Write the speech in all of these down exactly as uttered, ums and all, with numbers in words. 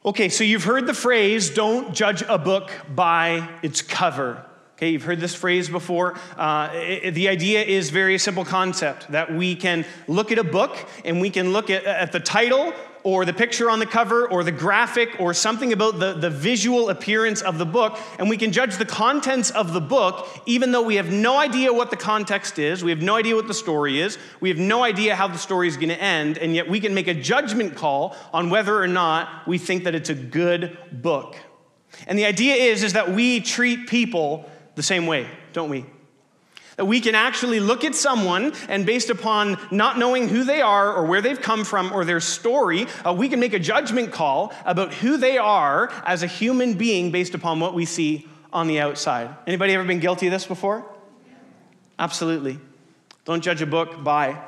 Okay, so you've heard the phrase, don't judge a book by its cover. Okay, you've heard this phrase before. Uh, it, the idea is very simple concept, that we can look at a book and we can look at, at the title or the picture on the cover or the graphic or something about the, the visual appearance of the book, and we can judge the contents of the book even though we have no idea what the context is, we have no idea what the story is, we have no idea how the story is going to end, and yet we can make a judgment call on whether or not we think that it's a good book. And the idea is, is that we treat people the same way, don't we? That we can actually look at someone and based upon not knowing who they are or where they've come from or their story, uh, we can make a judgment call about who they are as a human being based upon what we see on the outside. Anybody ever been guilty of this before? Absolutely. Don't judge a book by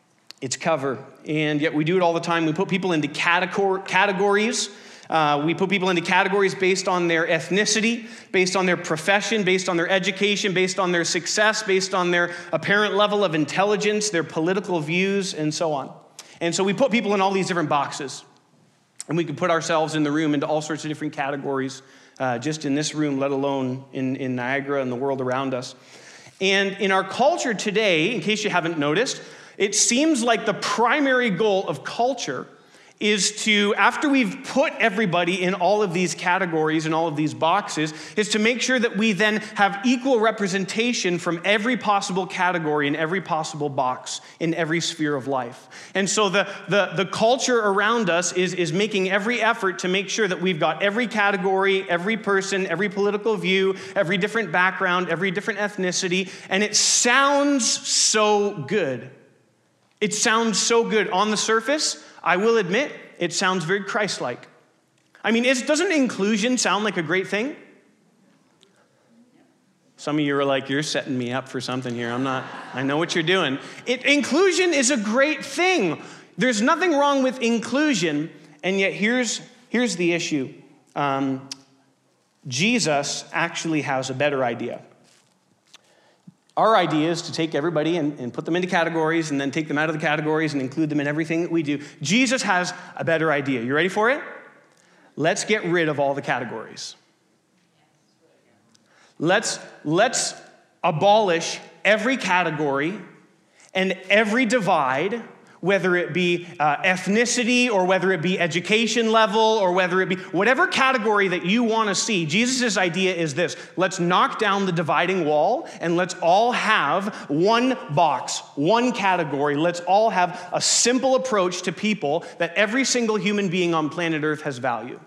its cover. And yet we do it all the time. We put people into categor- categories. Uh, we put people into categories based on their ethnicity, based on their profession, based on their education, based on their success, based on their apparent level of intelligence, their political views, and so on. And so we put people in all these different boxes. And we can put ourselves in the room into all sorts of different categories, uh, just in this room, let alone in, in Niagara and the world around us. And in our culture today, in case you haven't noticed, it seems like the primary goal of culture is to, after we've put everybody in all of these categories and all of these boxes, is to make sure that we then have equal representation from every possible category in every possible box in every sphere of life. And so the, the, the culture around us is, is making every effort to make sure that we've got every category, every person, every political view, every different background, every different ethnicity, and it sounds so good. It sounds so good on the surface. I will admit, it sounds very Christ-like. I mean, is, doesn't inclusion sound like a great thing? Some of you are like, you're setting me up for something here. I'm not, I know what you're doing. It, inclusion is a great thing. There's nothing wrong with inclusion, and yet here's, here's the issue. Um, Jesus actually has a better idea. Our idea is to take everybody and, and put them into categories and then take them out of the categories and include them in everything that we do. Jesus has a better idea. You ready for it? Let's get rid of all the categories. Let's, let's abolish every category and every divide, whether it be uh, ethnicity or whether it be education level or whether it be whatever category that you want to see. Jesus' idea is this: let's knock down the dividing wall and let's all have one box, one category. Let's all have a simple approach to people that every single human being on planet Earth has value.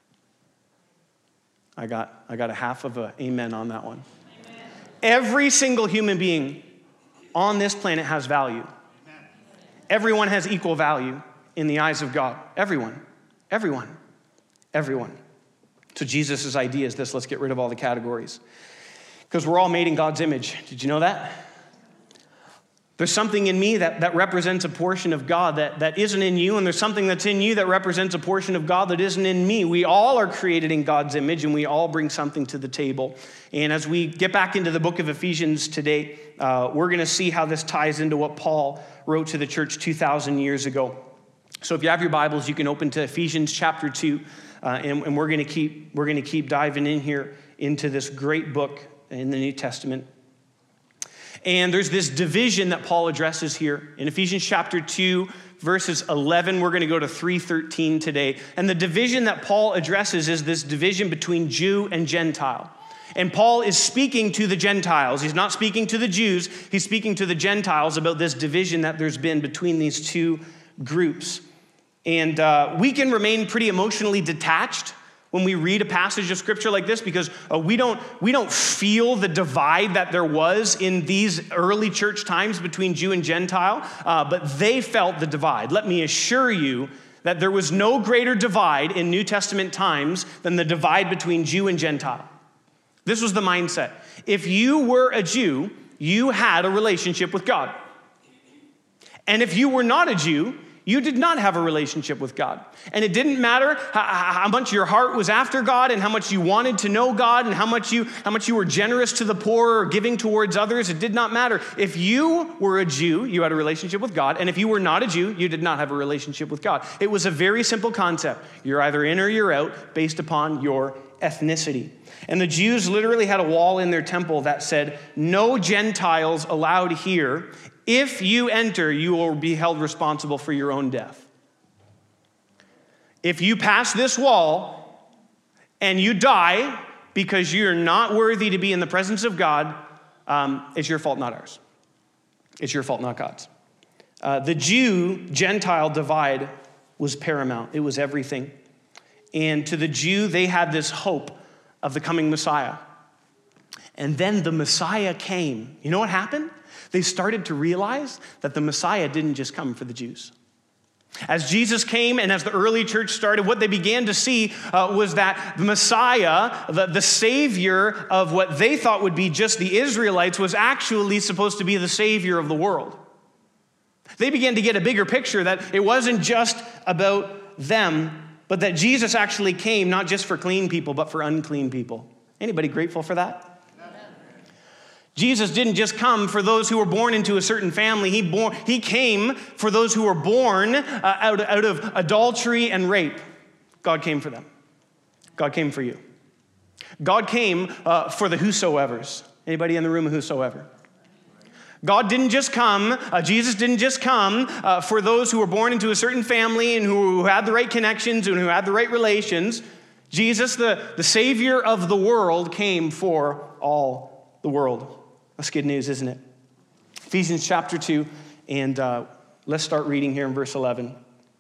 I got, I got a half of an amen on that one. Amen. Every single human being on this planet has value. Everyone has equal value in the eyes of God. Everyone. Everyone. Everyone. So Jesus' idea is this: let's get rid of all the categories. Because we're all made in God's image. Did you know that? There's something in me that, that represents a portion of God that, that isn't in you, and there's something that's in you that represents a portion of God that isn't in me. We all are created in God's image, and we all bring something to the table. And as we get back into the book of Ephesians today, uh, we're going to see how this ties into what Paul wrote to the church two thousand years ago. So if you have your Bibles, you can open to Ephesians chapter two, uh, and, and we're going to keep we're going to keep diving in here into this great book in the New Testament. And there's this division that Paul addresses here in Ephesians chapter two, verses eleven. We're going to go to three thirteen today. And the division that Paul addresses is this division between Jew and Gentile. And Paul is speaking to the Gentiles. He's not speaking to the Jews. He's speaking to the Gentiles about this division that there's been between these two groups. And uh, we can remain pretty emotionally detached when we read a passage of scripture like this, because uh, we don't we don't feel the divide that there was in these early church times between Jew and Gentile, uh, but they felt the divide. Let me assure you that there was no greater divide in New Testament times than the divide between Jew and Gentile. This was the mindset. If you were a Jew, you had a relationship with God. And if you were not a Jew, you did not have a relationship with God. And it didn't matter how, how much your heart was after God and how much you wanted to know God and how much you how much you were generous to the poor or giving towards others. It did not matter. If you were a Jew, you had a relationship with God. And if you were not a Jew, you did not have a relationship with God. It was a very simple concept. You're either in or you're out based upon your ethnicity. And the Jews literally had a wall in their temple that said, no Gentiles allowed here. If you enter, you will be held responsible for your own death. If you pass this wall and you die because you're not worthy to be in the presence of God, um, it's your fault, not ours. It's your fault, not God's. Uh, the Jew-Gentile divide was paramount. It was everything. And to the Jew, they had this hope of the coming Messiah. And then the Messiah came. You know what happened? They started to realize that the Messiah didn't just come for the Jews. As Jesus came and as the early church started, what they began to see uh, was that the Messiah, the, the Savior of what they thought would be just the Israelites, was actually supposed to be the Savior of the world. They began to get a bigger picture that it wasn't just about them, but that Jesus actually came not just for clean people, but for unclean people. Anybody grateful for that? Jesus didn't just come for those who were born into a certain family. He, born, he came for those who were born uh, out, out of adultery and rape. God came for them. God came for you. God came uh, for the whosoevers. Anybody in the room a whosoever? God didn't just come, uh, Jesus didn't just come uh, for those who were born into a certain family and who, who had the right connections and who had the right relations. Jesus, the, the Savior of the world, came for all the world. That's good news, isn't it? Ephesians chapter two, and uh, let's start reading here in verse eleven.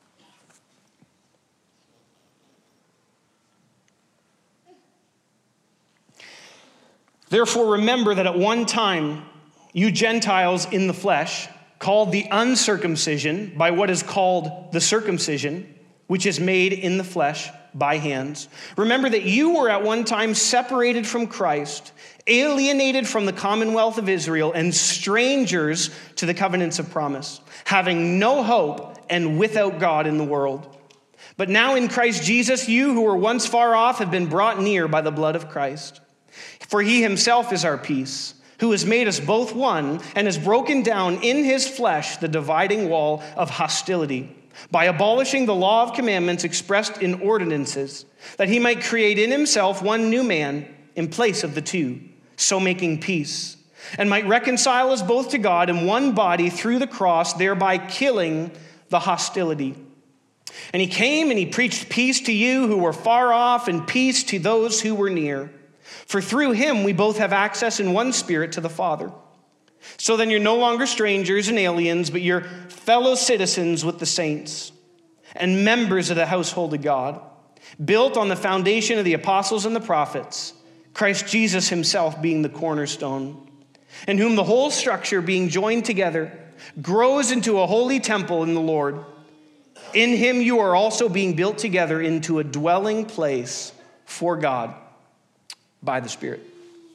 Therefore, remember that at one time, you Gentiles in the flesh, called the uncircumcision by what is called the circumcision, which is made in the flesh by hands. Remember that you were at one time separated from Christ, alienated from the commonwealth of Israel, and strangers to the covenants of promise, having no hope and without God in the world. But now in Christ Jesus, you who were once far off have been brought near by the blood of Christ. For he himself is our peace, who has made us both one and has broken down in his flesh the dividing wall of hostility, by abolishing the law of commandments expressed in ordinances, that he might create in himself one new man in place of the two, so making peace, and might reconcile us both to God in one body through the cross, thereby killing the hostility. And he came and he preached peace to you who were far off and peace to those who were near. For through him we both have access in one spirit to the Father. So then you're no longer strangers and aliens, but you're fellow citizens with the saints and members of the household of God, built on the foundation of the apostles and the prophets, Christ Jesus himself being the cornerstone, in whom the whole structure being joined together grows into a holy temple in the Lord. In him you are also being built together into a dwelling place for God by the Spirit.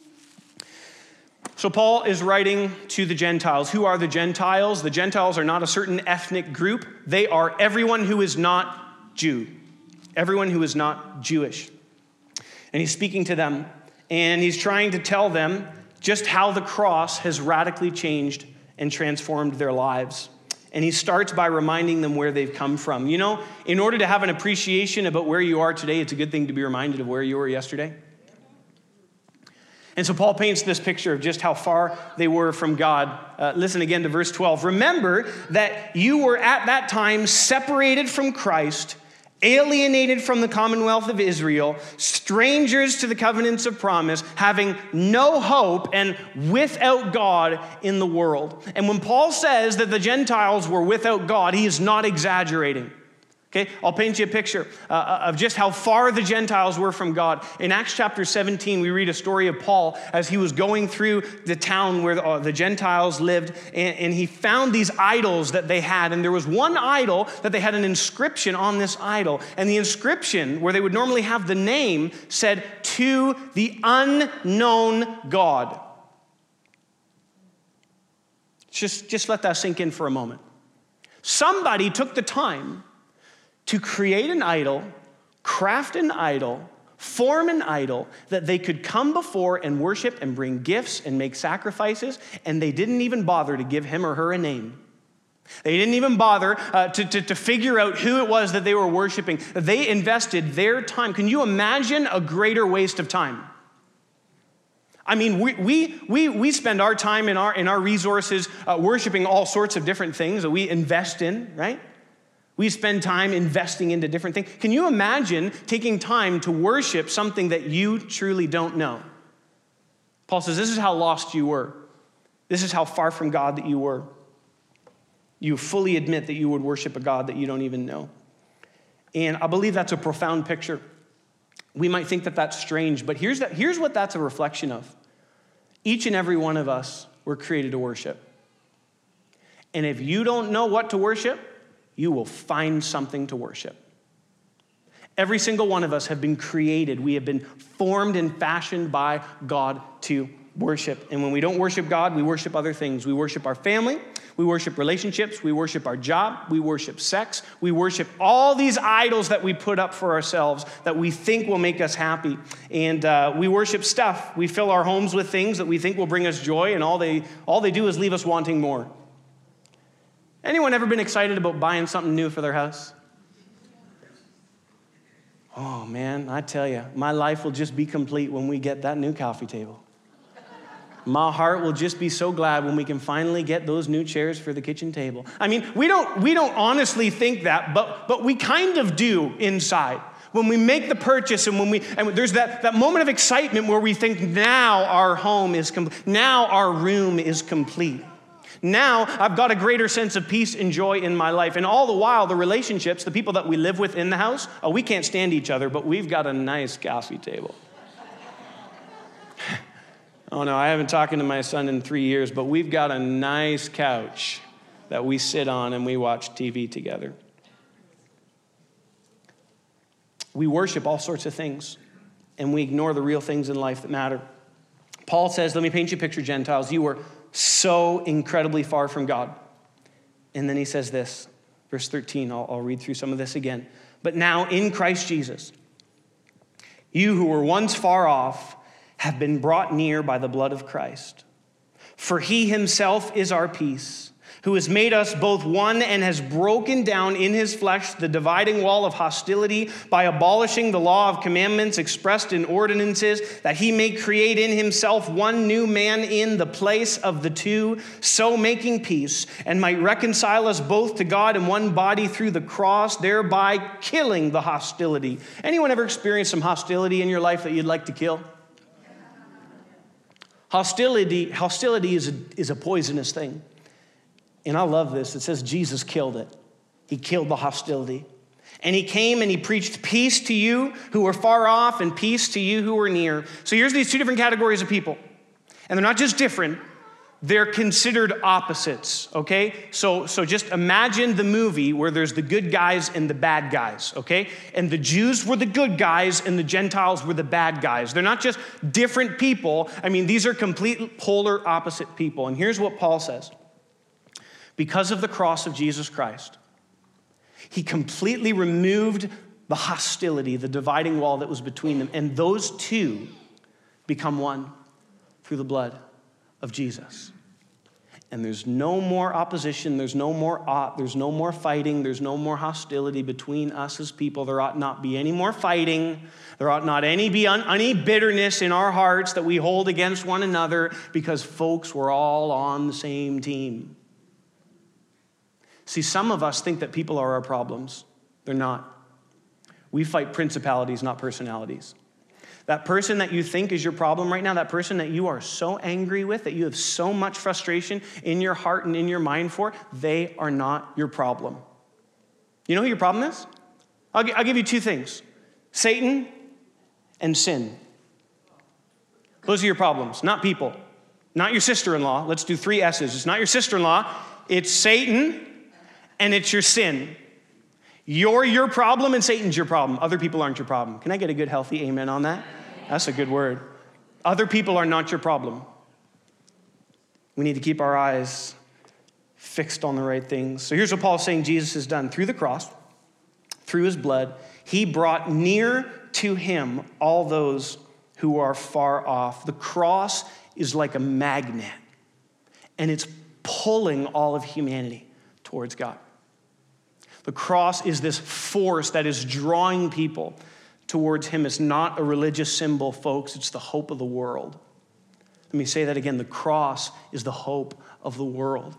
So Paul is writing to the Gentiles. Who are the Gentiles? The Gentiles are not a certain ethnic group. They are everyone who is not Jew, everyone who is not Jewish. And he's speaking to them, and he's trying to tell them just how the cross has radically changed and transformed their lives. And he starts by reminding them where they've come from. You know, in order to have an appreciation about where you are today, it's a good thing to be reminded of where you were yesterday. And so Paul paints this picture of just how far they were from God. Uh, listen again to verse twelve. Remember that you were at that time separated from Christ, alienated from the commonwealth of Israel, strangers to the covenants of promise, having no hope and without God in the world. And when Paul says that the Gentiles were without God, he is not exaggerating. Okay, I'll paint you a picture uh, of just how far the Gentiles were from God. In Acts chapter seventeen, we read a story of Paul as he was going through the town where the, uh, the Gentiles lived, and, and he found these idols that they had. And there was one idol that they had an inscription on this idol. And the inscription, where they would normally have the name, said, "To the unknown God." Just, just let that sink in for a moment. Somebody took the time to create an idol, craft an idol, form an idol that they could come before and worship and bring gifts and make sacrifices, and they didn't even bother to give him or her a name. They didn't even bother uh, to, to, to figure out who it was that they were worshiping. They invested their time. Can you imagine a greater waste of time? I mean, we we we, we spend our time and our, and our resources uh, worshiping all sorts of different things that we invest in, right? We spend time investing into different things. Can you imagine taking time to worship something that you truly don't know? Paul says, this is how lost you were. This is how far from God that you were. You fully admit that you would worship a God that you don't even know. And I believe that's a profound picture. We might think that that's strange, but here's, that, here's what that's a reflection of. Each and every one of us were created to worship. And if you don't know what to worship, you will find something to worship. Every single one of us have been created. We have been formed and fashioned by God to worship. And when we don't worship God, we worship other things. We worship our family. We worship relationships. We worship our job. We worship sex. We worship all these idols that we put up for ourselves that we think will make us happy. And uh, we worship stuff. We fill our homes with things that we think will bring us joy, and all they, all they do is leave us wanting more. Anyone ever been excited about buying something new for their house? Oh, man, I tell you, my life will just be complete when we get that new coffee table. My heart will just be so glad when we can finally get those new chairs for the kitchen table. I mean, we don't we don't honestly think that, but but we kind of do inside. When we make the purchase and when we and there's that, that moment of excitement where we think now our home is complete. Now our room is complete. Now I've got a greater sense of peace and joy in my life. And all the while, the relationships, the people that we live with in the house, oh, we can't stand each other, but we've got a nice coffee table. Oh, no, I haven't talked to my son in three years, but we've got a nice couch that we sit on and we watch T V together. We worship all sorts of things, and we ignore the real things in life that matter. Paul says, let me paint you a picture, Gentiles. You were so incredibly far from God. And then he says this, verse thirteen, I'll, I'll read through some of this again. But now in Christ Jesus, you who were once far off have been brought near by the blood of Christ. For he himself is our peace, who has made us both one and has broken down in his flesh the dividing wall of hostility by abolishing the law of commandments expressed in ordinances, that he may create in himself one new man in the place of the two, so making peace, and might reconcile us both to God in one body through the cross, thereby killing the hostility. Anyone ever experienced some hostility in your life that you'd like to kill? Hostility, hostility is a, is a poisonous thing. And I love this. It says Jesus killed it. He killed the hostility. And he came and he preached peace to you who were far off and peace to you who were near. So here's these two different categories of people. And they're not just different. They're considered opposites, okay? So, so just imagine the movie where there's the good guys and the bad guys, okay? And the Jews were the good guys and the Gentiles were the bad guys. They're not just different people. I mean, these are complete polar opposite people. And here's what Paul says. Because of the cross of Jesus Christ, he completely removed the hostility, the dividing wall that was between them. And those two become one through the blood of Jesus. And there's no more opposition, there's no more ought, there's no more fighting, there's no more hostility between us as people. There ought not be any more fighting. There ought not any be un, any bitterness in our hearts that we hold against one another, because folks, we're all on the same team. See, some of us think that people are our problems. They're not. We fight principalities, not personalities. That person that you think is your problem right now, that person that you are so angry with, that you have so much frustration in your heart and in your mind for, they are not your problem. You know who your problem is? I'll, g- I'll give you two things. Satan and sin. Those are your problems, not people. Not your sister-in-law. Let's do three S's. It's not your sister-in-law. It's Satan and it's your sin. You're your problem and Satan's your problem. Other people aren't your problem. Can I get a good, healthy amen on that? That's a good word. Other people are not your problem. We need to keep our eyes fixed on the right things. So here's what Paul's saying Jesus has done. Through the cross, through his blood, he brought near to him all those who are far off. The cross is like a magnet, and it's pulling all of humanity towards God. The cross is this force that is drawing people towards him. It's not a religious symbol, folks. It's the hope of the world. Let me say that again. The cross is the hope of the world.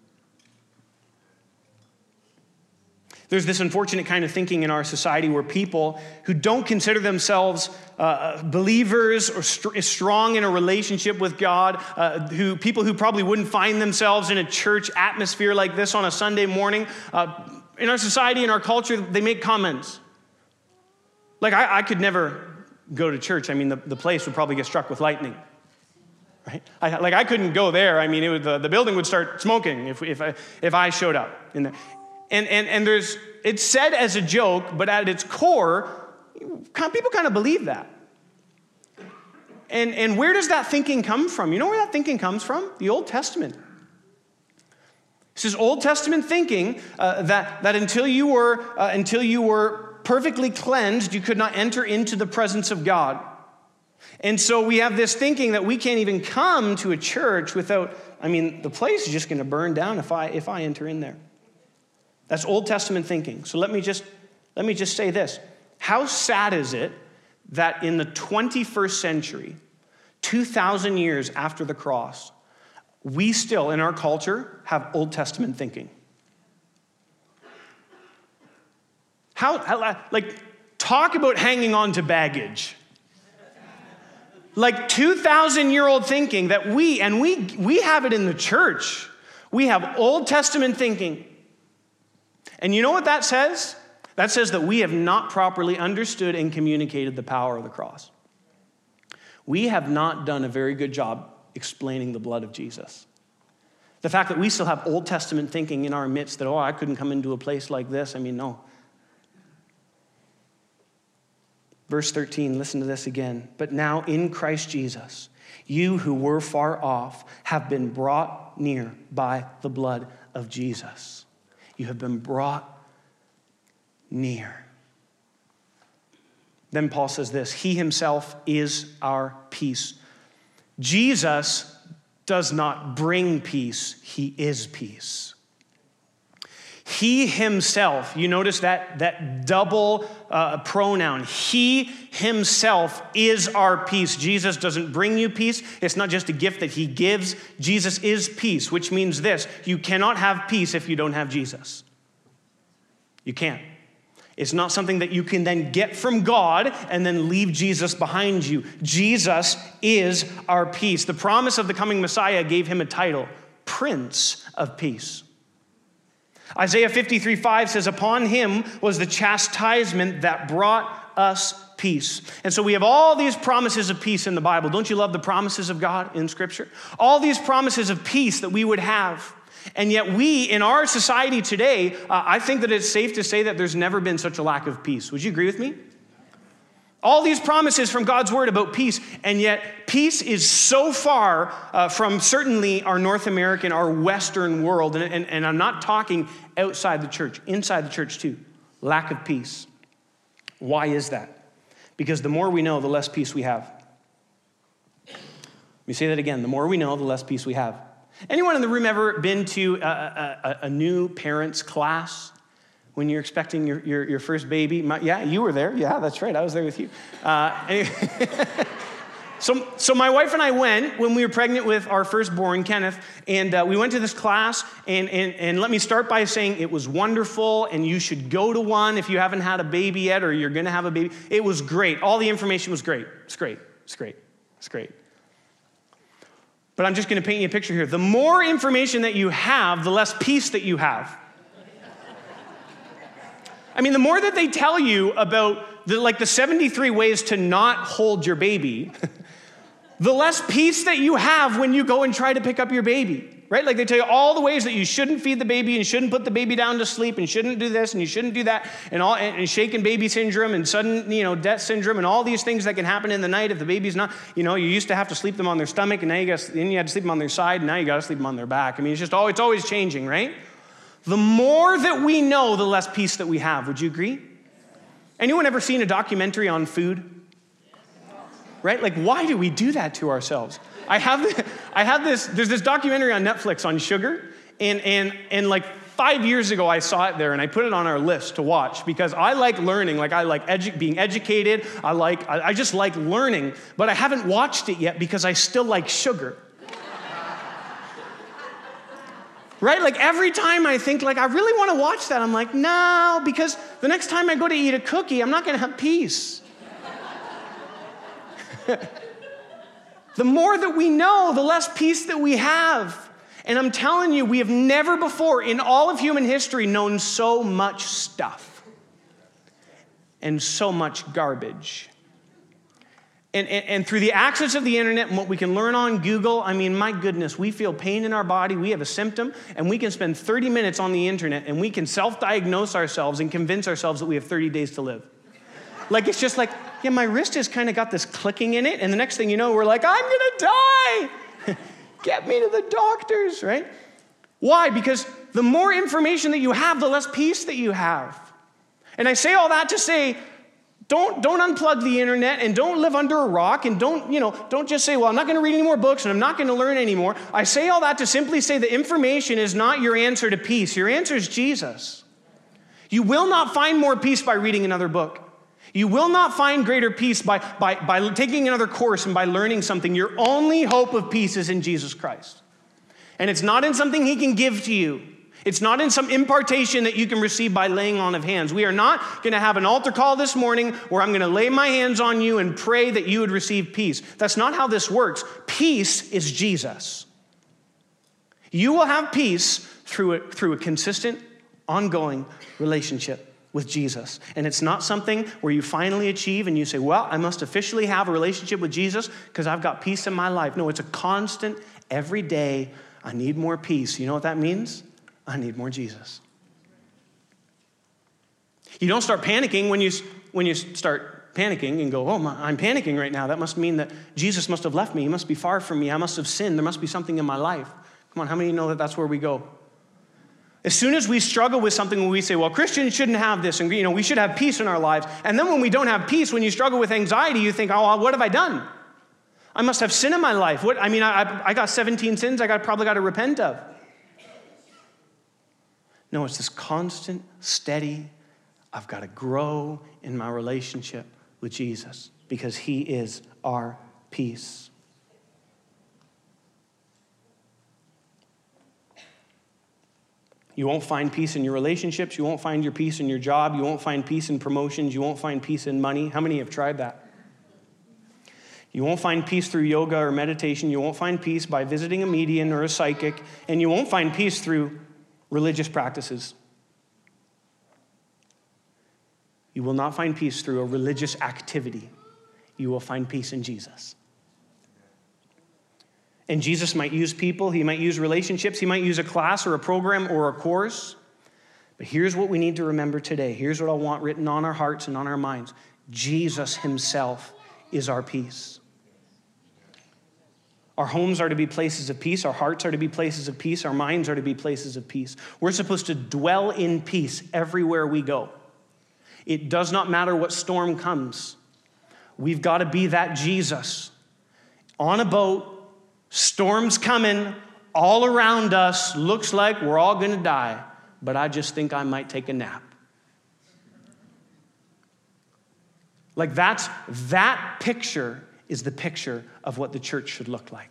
There's this unfortunate kind of thinking in our society where people who don't consider themselves uh, believers or st- strong in a relationship with God, uh, who people who probably wouldn't find themselves in a church atmosphere like this on a Sunday morning, uh, in our society, in our culture, they make comments. Like, I, I could never go to church. I mean, the, the place would probably get struck with lightning. Right? I, like, I couldn't go there. I mean, it would, the, the building would start smoking if, if, I, if I showed up in there. And, and, and there's, it's said as a joke, but at its core, people kind of believe that. And, and where does that thinking come from? You know where that thinking comes from? The Old Testament. This is Old Testament thinking uh, that, that until you were, uh, until you were perfectly cleansed, you could not enter into the presence of God. And so we have this thinking that we can't even come to a church without, I mean, the place is just going to burn down if I, if I enter in there. That's Old Testament thinking. So let me just let me just say this. How sad is it that in the twenty-first century, two thousand years after the cross, we still, in our culture, have Old Testament thinking? How, how like, talk about hanging on to baggage. Like two thousand year old thinking that we, and we, we have it in the church. We have Old Testament thinking. And you know what that says? That says that we have not properly understood and communicated the power of the cross. We have not done a very good job explaining the blood of Jesus. The fact that we still have Old Testament thinking in our midst that, oh, I couldn't come into a place like this. I mean, no. Verse thirteen, listen to this again. But now in Christ Jesus, you who were far off have been brought near by the blood of Jesus. You have been brought near. Then Paul says this, he himself is our peace. Jesus does not bring peace, he is peace. He himself, you notice that, that double uh, pronoun, he himself is our peace. Jesus doesn't bring you peace. It's not just a gift that he gives. Jesus is peace, which means this, you cannot have peace if you don't have Jesus. You can't. It's not something that you can then get from God and then leave Jesus behind you. Jesus is our peace. The promise of the coming Messiah gave him a title, Prince of Peace. Isaiah fifty-three five says, upon him was the chastisement that brought us peace. And so we have all these promises of peace in the Bible. Don't you love the promises of God in Scripture? All these promises of peace that we would have. And yet we, in our society today, uh, I think that it's safe to say that there's never been such a lack of peace. Would you agree with me? All these promises from God's word about peace, and yet peace is so far uh, from certainly our North American, our Western world, and, and, and I'm not talking outside the church, inside the church too. Lack of peace. Why is that? Because the more we know, the less peace we have. Let me say that again. The more we know, the less peace we have. Anyone in the room ever been to a, a, a new parents' class when you're expecting your, your, your first baby? My, yeah, you were there. Yeah, that's right. I was there with you. Uh, anyway. so, so my wife and I went when we were pregnant with our firstborn, Kenneth, and uh, we went to this class, and, and, and let me start by saying it was wonderful, and you should go to one if you haven't had a baby yet or you're going to have a baby. It was great. All the information was great. It's great. It's great. It's great. But I'm just going to paint you a picture here. The more information that you have, the less peace that you have. I mean, the more that they tell you about the, like the seventy-three ways to not hold your baby, the less peace that you have when you go and try to pick up your baby. right? Like they tell you all the ways that you shouldn't feed the baby and shouldn't put the baby down to sleep and shouldn't do this and you shouldn't do that and all and, and shaken baby syndrome and sudden, you know, death syndrome and all these things that can happen in the night if the baby's not, you know, you used to have to sleep them on their stomach and now you got then you had to sleep them on their side and now you got to sleep them on their back. I mean, it's just all it's always changing, right? The more that we know, the less peace that we have. Would you agree? Anyone ever seen a documentary on food? Right? Like, why do we do that to ourselves? I have, I have this, there's this documentary on Netflix on sugar, and, and, and like five years ago I saw it there, and I put it on our list to watch, because I like learning, like I like edu- being educated, I like, I, I just like learning, but I haven't watched it yet because I still like sugar. Right? Like every time I think like, I really want to watch that, I'm like, no, because the next time I go to eat a cookie, I'm not going to have peace. The more that we know, the less peace that we have. And I'm telling you, we have never before in all of human history known so much stuff and so much garbage. And, and, and through the access of the internet and what we can learn on Google, I mean, my goodness, we feel pain in our body, we have a symptom, and we can spend thirty minutes on the internet and we can self-diagnose ourselves and convince ourselves that we have thirty days to live. Like, it's just like, yeah, my wrist has kind of got this clicking in it, and the next thing you know, we're like, I'm going to die. Get me to the doctors, right? Why? Because the more information that you have, the less peace that you have. And I say all that to say, don't, don't unplug the internet and don't live under a rock and don't, you know, don't just say, well, I'm not going to read any more books and I'm not going to learn anymore. I say all that to simply say that information is not your answer to peace. Your answer is Jesus. You will not find more peace by reading another book. You will not find greater peace by, by, by taking another course and by learning something. Your only hope of peace is in Jesus Christ. And it's not in something he can give to you. It's not in some impartation that you can receive by laying on of hands. We are not going to have an altar call this morning where I'm going to lay my hands on you and pray that you would receive peace. That's not how this works. Peace is Jesus. You will have peace through a, through a consistent, ongoing relationship with Jesus. And it's not something where you finally achieve and you say, well, I must officially have a relationship with Jesus because I've got peace in my life. No, it's a constant, every day, I need more peace. You know what that means? I need more Jesus. You don't start panicking when you, when you start panicking and go, oh, my, I'm panicking right now. That must mean that Jesus must have left me. He must be far from me. I must have sinned. There must be something in my life. Come on, how many of you know that that's where we go? As soon as we struggle with something when we say, well, Christians shouldn't have this, and you know, we should have peace in our lives. And then when we don't have peace, when you struggle with anxiety, you think, oh, what have I done? I must have sin in my life. What? I mean, I, I got seventeen sins I got probably got to repent of. No, it's this constant, steady, I've got to grow in my relationship with Jesus because he is our peace. You won't find peace in your relationships. You won't find your peace in your job. You won't find peace in promotions. You won't find peace in money. How many have tried that? You won't find peace through yoga or meditation. You won't find peace by visiting a medium or a psychic. And you won't find peace through religious practices. You will not find peace through a religious activity. You will find peace in Jesus. And Jesus might use people, he might use relationships, he might use a class or a program or a course. But here's what we need to remember today. Here's what I want written on our hearts and on our minds. Jesus himself is our peace. Our homes are to be places of peace. Our hearts are to be places of peace. Our minds are to be places of peace. We're supposed to dwell in peace everywhere we go. It does not matter what storm comes. We've got to be that Jesus on a boat. Storm's coming all around us. Looks like we're all going to die. But I just think I might take a nap. Like that's, that picture is the picture of what the church should look like.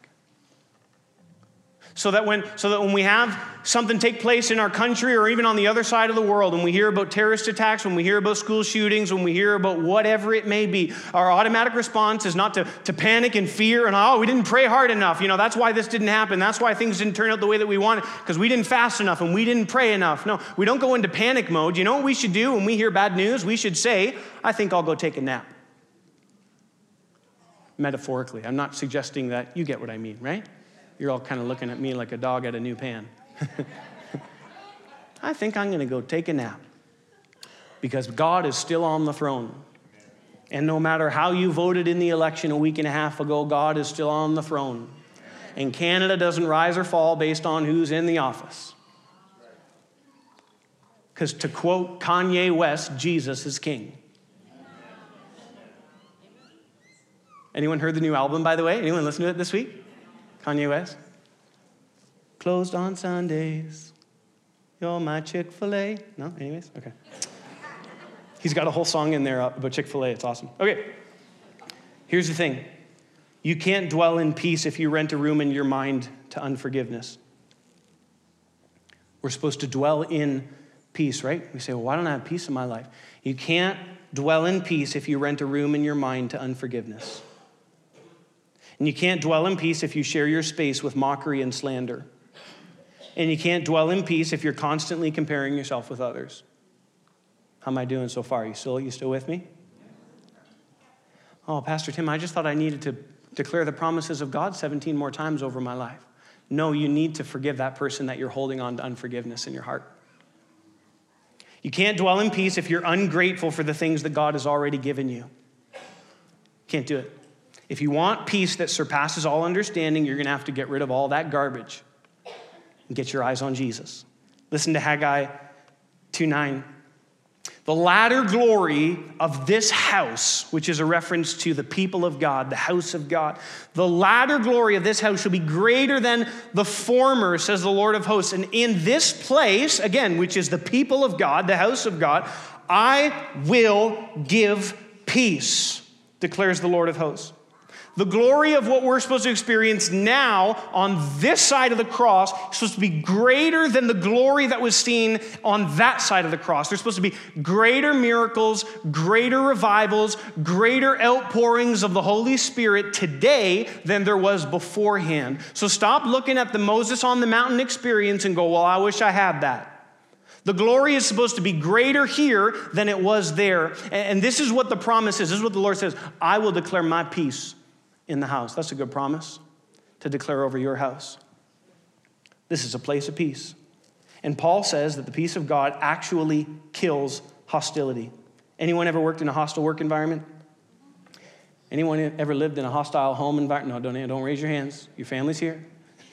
So that when, so that when we have something take place in our country or even on the other side of the world, when we hear about terrorist attacks, when we hear about school shootings, when we hear about whatever it may be, our automatic response is not to, to panic and fear and, oh, we didn't pray hard enough. You know, that's why this didn't happen. That's why things didn't turn out the way that we wanted, because we didn't fast enough and we didn't pray enough. No, we don't go into panic mode. You know what we should do when we hear bad news? We should say, I think I'll go take a nap. Metaphorically. I'm not suggesting that you get what I mean, right? You're all kind of looking at me like a dog at a new pan. I think I'm going to go take a nap because God is still on the throne. And no matter how you voted in the election a week and a half ago, God is still on the throne. And Canada doesn't rise or fall based on who's in the office. Because to quote Kanye West, Jesus is king. Anyone heard the new album, by the way? Anyone listen to it this week? Kanye West? Closed on Sundays. You're my Chick-fil-A. No? Anyways? Okay. He's got a whole song in there about Chick-fil-A. It's awesome. Okay. Here's the thing. You can't dwell in peace if you rent a room in your mind to unforgiveness. We're supposed to dwell in peace, right? We say, well, why don't I have peace in my life? You can't dwell in peace if you rent a room in your mind to unforgiveness. And you can't dwell in peace if you share your space with mockery and slander. And you can't dwell in peace if you're constantly comparing yourself with others. How am I doing so far? You still, you still with me? Oh, Pastor Tim, I just thought I needed to declare the promises of God seventeen more times over my life. No, you need to forgive that person that you're holding on to unforgiveness in your heart. You can't dwell in peace if you're ungrateful for the things that God has already given you. Can't do it. If you want peace that surpasses all understanding, you're going to have to get rid of all that garbage and get your eyes on Jesus. Listen to Haggai two nine. The latter glory of this house, which is a reference to the people of God, the house of God, the latter glory of this house shall be greater than the former, says the Lord of hosts. And in this place, again, which is the people of God, the house of God, I will give peace, declares the Lord of hosts. The glory of what we're supposed to experience now on this side of the cross is supposed to be greater than the glory that was seen on that side of the cross. There's supposed to be greater miracles, greater revivals, greater outpourings of the Holy Spirit today than there was beforehand. So stop looking at the Moses on the mountain experience and go, well, I wish I had that. The glory is supposed to be greater here than it was there. And this is what the promise is. This is what the Lord says. I will declare my peace in the house. That's a good promise to declare over your house. This is a place of peace. And Paul says that the peace of God actually kills hostility. Anyone ever worked in a hostile work environment? Anyone ever lived in a hostile home environment? No, don't, don't raise your hands. Your family's here.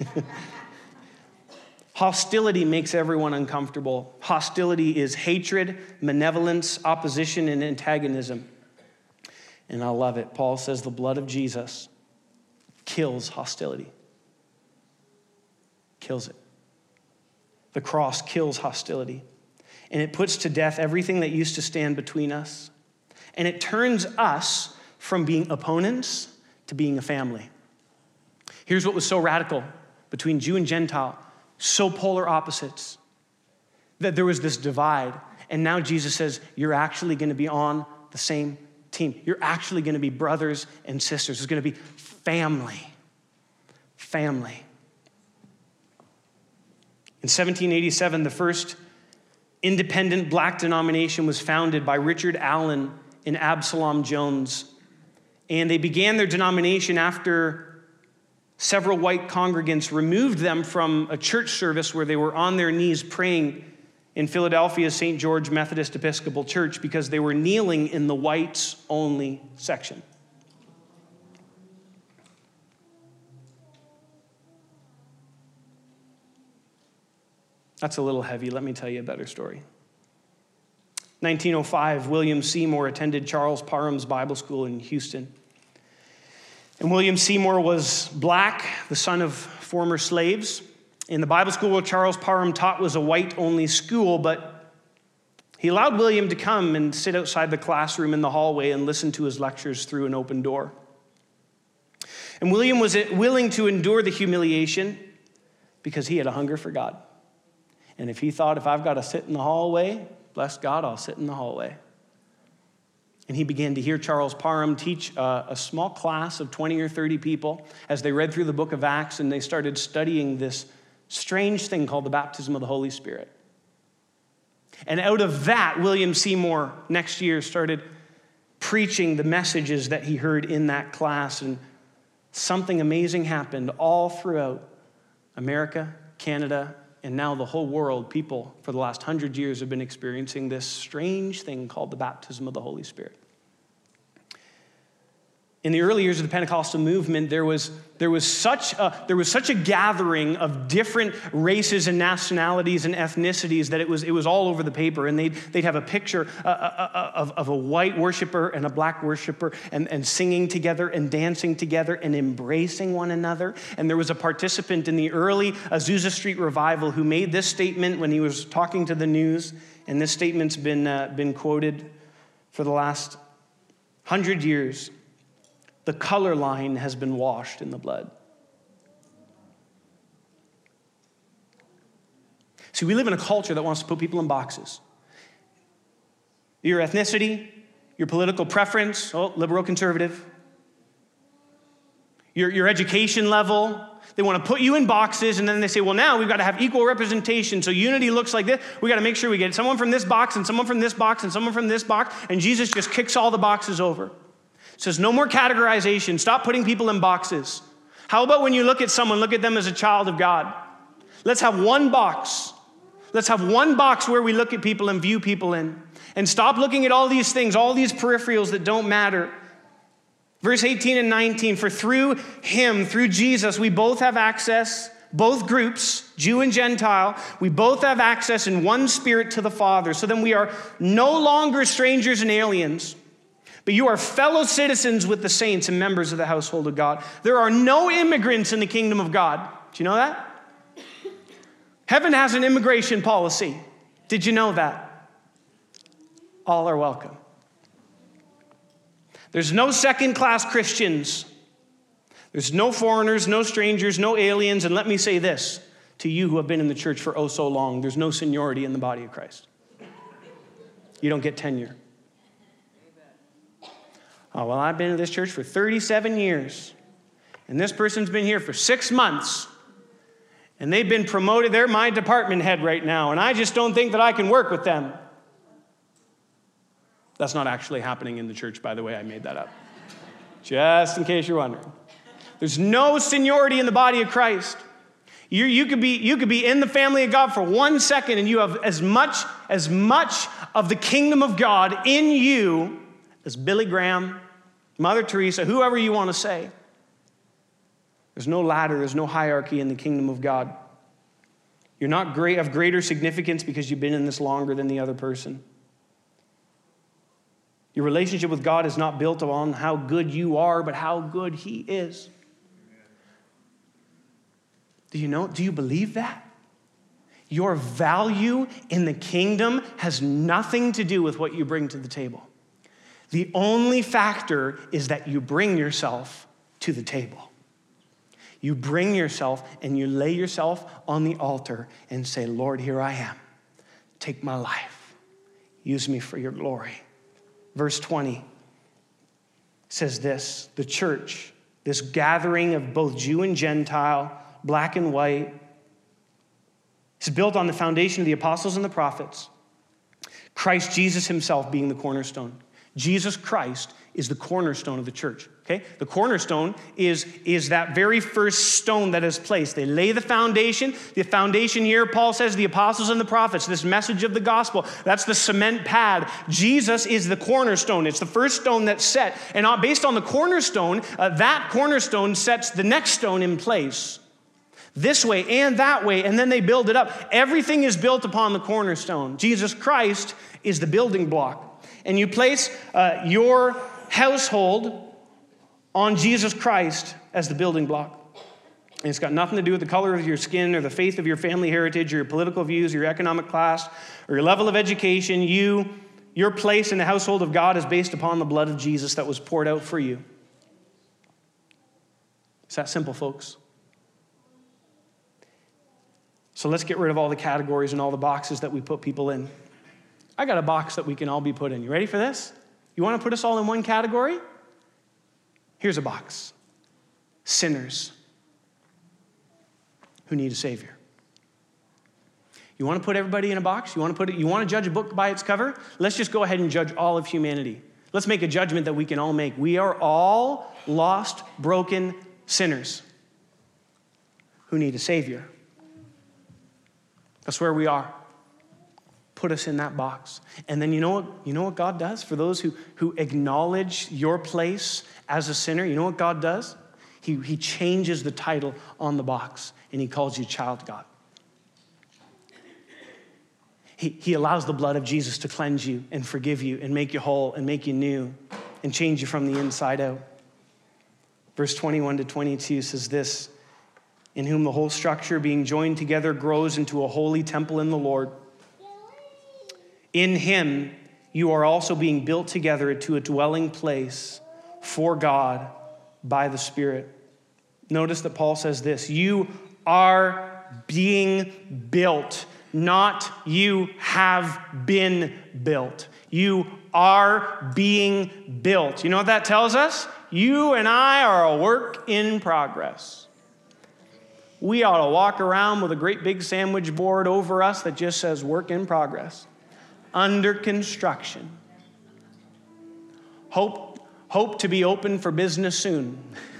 Hostility makes everyone uncomfortable. Hostility is hatred, malevolence, opposition, and antagonism. And I love it. Paul says the blood of Jesus kills hostility. Kills it. The cross kills hostility. And it puts to death everything that used to stand between us. And it turns us from being opponents to being a family. Here's what was so radical between Jew and Gentile. So polar opposites. That there was this divide. And now Jesus says, you're actually going to be on the same team. You're actually going to be brothers and sisters. It's going to be family. Family. In seventeen eighty-seven, the first independent black denomination was founded by Richard Allen and Absalom Jones. And they began their denomination after several white congregants removed them from a church service where they were on their knees praying in Philadelphia's Saint George Methodist Episcopal Church because they were kneeling in the whites-only section. That's a little heavy. Let me tell you a better story. nineteen oh five, William Seymour attended Charles Parham's Bible School in Houston. And William Seymour was black, the son of former slaves. In the Bible school where Charles Parham taught was a white-only school, but he allowed William to come and sit outside the classroom in the hallway and listen to his lectures through an open door. And William was willing to endure the humiliation because he had a hunger for God. And if he thought, if I've got to sit in the hallway, bless God, I'll sit in the hallway. And he began to hear Charles Parham teach a, a small class of twenty or thirty people as they read through the book of Acts and they started studying this strange thing called the baptism of the Holy Spirit. And out of that, William Seymour next year started preaching the messages that he heard in that class. And something amazing happened all throughout America, Canada, and now the whole world, people for the last hundred years have been experiencing this strange thing called the baptism of the Holy Spirit. In the early years of the Pentecostal movement, there was, there was, such, a, there was such a gathering of different races and nationalities and ethnicities that it was, it was all over the paper. And they'd, they'd have a picture uh, uh, of, of a white worshiper and a black worshiper and, and singing together and dancing together and embracing one another. And there was a participant in the early Azusa Street revival who made this statement when he was talking to the news. And this statement's been, uh, been quoted for the last hundred years. The color line has been washed in the blood. See, we live in a culture that wants to put people in boxes. Your ethnicity, your political preference, oh, liberal, conservative. Your, your education level, they want to put you in boxes, and then they say, well, now we've got to have equal representation, so unity looks like this. We've got to make sure we get someone from this box, and someone from this box, and someone from this box, and Jesus just kicks all the boxes over. Says no more categorization. Stop putting people in boxes. How about when you look at someone, look at them as a child of God? Let's have one box. Let's have one box where we look at people and view people in. And stop looking at all these things, all these peripherals that don't matter. Verse eighteen and nineteen, for through him, through Jesus, we both have access, both groups, Jew and Gentile, we both have access in one spirit to the Father. So then we are no longer strangers and aliens, but you are fellow citizens with the saints and members of the household of God. There are no immigrants in the kingdom of God. Do you know that? Heaven has an immigration policy. Did you know that? All are welcome. There's no second-class Christians. There's no foreigners, no strangers, no aliens. And let me say this to you who have been in the church for oh so long. There's no seniority in the body of Christ. You don't get tenure. Oh, well, I've been in this church for thirty-seven years, and this person's been here for six months, and they've been promoted. They're my department head right now, and I just don't think that I can work with them. That's not actually happening in the church, by the way. I made that up. Just in case you're wondering. There's no seniority in the body of Christ. You, you, could be, you could be in the family of God for one second, and you have as much, as much of the kingdom of God in you as Billy Graham, Mother Teresa, whoever you want to say. There's no ladder, there's no hierarchy in the kingdom of God. You're not great, of greater significance because you've been in this longer than the other person. Your relationship with God is not built on how good you are, but how good he is. Do you know, do you believe that? Your value in the kingdom has nothing to do with what you bring to the table. The only factor is that you bring yourself to the table. You bring yourself and you lay yourself on the altar and say, Lord, here I am. Take my life. Use me for your glory. Verse twenty says this, the church, this gathering of both Jew and Gentile, black and white, is built on the foundation of the apostles and the prophets, Christ Jesus himself being the cornerstone. Jesus Christ is the cornerstone of the church, okay? The cornerstone is, is that very first stone that is placed. They lay the foundation. The foundation here, Paul says, the apostles and the prophets, this message of the gospel, that's the cement pad. Jesus is the cornerstone. It's the first stone that's set. And based on the cornerstone, uh, that cornerstone sets the next stone in place. This way and that way, and then they build it up. Everything is built upon the cornerstone. Jesus Christ is the building block. And you place uh, your household on Jesus Christ as the building block. And it's got nothing to do with the color of your skin or the faith of your family heritage or your political views or your economic class or your level of education. You, your place in the household of God is based upon the blood of Jesus that was poured out for you. It's that simple, folks. So let's get rid of all the categories and all the boxes that we put people in. I got a box that we can all be put in. You ready for this? You want to put us all in one category? Here's a box. Sinners who need a Savior. You want to put everybody in a box? You want to put it, you want to judge a book by its cover? Let's just go ahead and judge all of humanity. Let's make a judgment that we can all make. We are all lost, broken sinners who need a Savior. That's where we are. Put us in that box. And then you know what, you know what God does? For those who, who acknowledge your place as a sinner, you know what God does? He, he changes the title on the box, and he calls you child of God. He, he allows the blood of Jesus to cleanse you and forgive you and make you whole and make you new and change you from the inside out. Verse twenty-one to twenty-two says this, in whom the whole structure being joined together grows into a holy temple in the Lord. In him you are also being built together into a dwelling place for God by the Spirit. Notice that Paul says this, you are being built, not you have been built. You are being built. You know what that tells us? You and I are a work in progress. We ought to walk around with a great big sandwich board over us that just says work in progress. Under construction. Hope, hope to be open for business soon.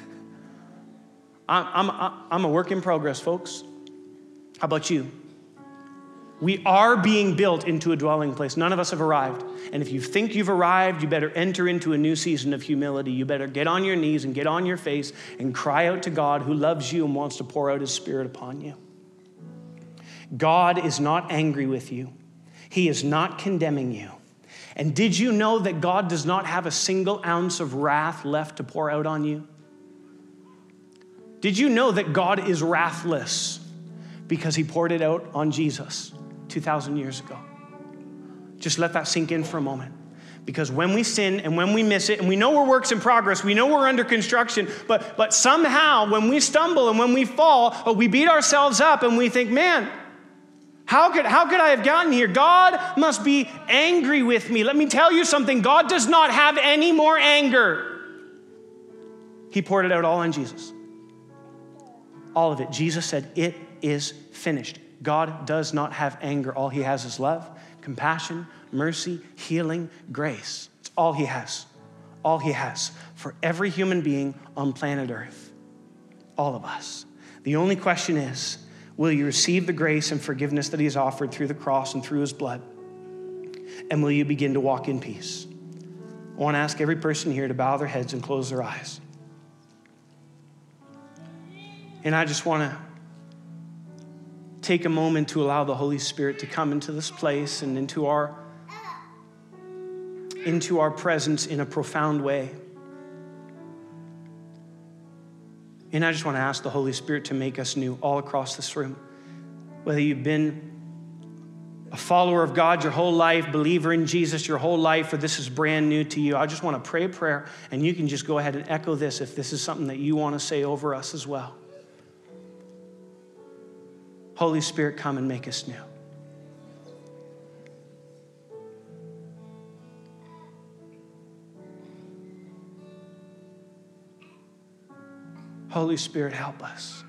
I'm, I'm, I'm a work in progress, folks. How about you? We are being built into a dwelling place. None of us have arrived. And if you think you've arrived, you better enter into a new season of humility. You better get on your knees and get on your face and cry out to God who loves you and wants to pour out his Spirit upon you. God is not angry with you. He is not condemning you. And did you know that God does not have a single ounce of wrath left to pour out on you? Did you know that God is wrathless because he poured it out on Jesus two thousand years ago? Just let that sink in for a moment. Because when we sin and when we miss it, and we know we're works in progress, we know we're under construction, but, but somehow when we stumble and when we fall, we beat ourselves up and we think, man, how could, how could I have gotten here? God must be angry with me. Let me tell you something. God does not have any more anger. He poured it out all on Jesus. All of it. Jesus said, it is finished. God does not have anger. All he has is love, compassion, mercy, healing, grace. It's all he has. All he has for every human being on planet Earth. All of us. The only question is, will you receive the grace and forgiveness that he's offered through the cross and through his blood? And will you begin to walk in peace? I want to ask every person here to bow their heads and close their eyes. And I just want to take a moment to allow the Holy Spirit to come into this place and into our, into our presence in a profound way. And I just want to ask the Holy Spirit to make us new all across this room. Whether you've been a follower of God your whole life, believer in Jesus your whole life, or this is brand new to you, I just want to pray a prayer, and you can just go ahead and echo this if this is something that you want to say over us as well. Holy Spirit, come and make us new. Holy Spirit, help us.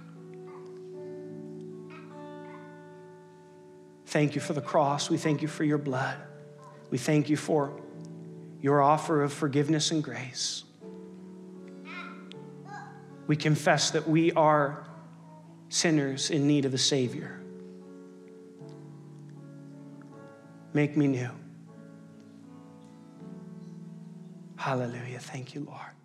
Thank you for the cross. We thank you for your blood. We thank you for your offer of forgiveness and grace. We confess that we are sinners in need of a Savior. Make me new. Hallelujah. Thank you, Lord.